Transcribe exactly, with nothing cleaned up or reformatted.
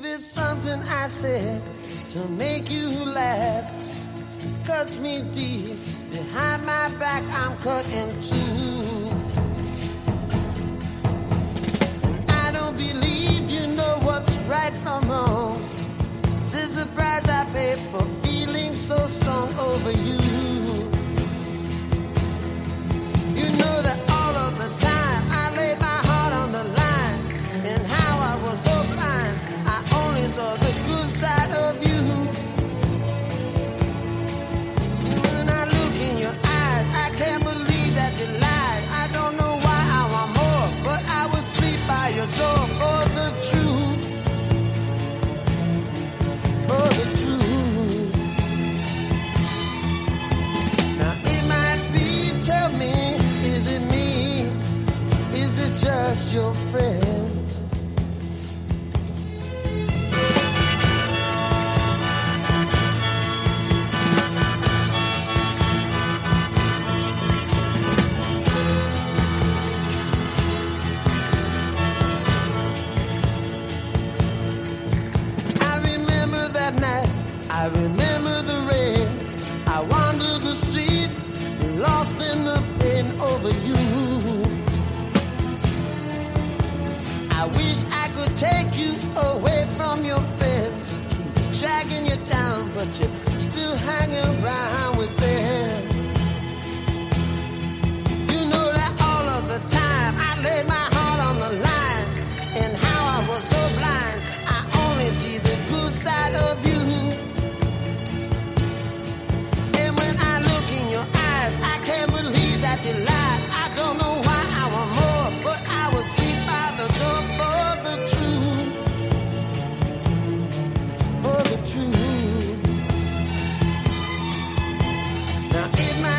If it's something I said to make you laugh, cuts me deep. Behind my back, I'm cut in two. I don't believe you know what's right from wrong. This is the price I pay for feeling so strong over you. You know that all of the time I laid my heart on the line, and how I was so blind, I only saw the good side of you. When I look in your eyes, I can't believe that you lied. I don't know why I want more, but I would sleep by your door for the truth, for the truth. Now it might be, tell me, is it me? Is it just your friends? I remember the rain. I wandered the street, lost in the pain over you. I wish I could take you away from your friends, dragging you down, but you're still hanging around with them. You know that all of the time I laid my heart on the line, and how I was so blind, I only see the good side of you. I can't believe that you lied. I don't know why I want more, but I would sleep by the door for the truth, for the truth. Now it might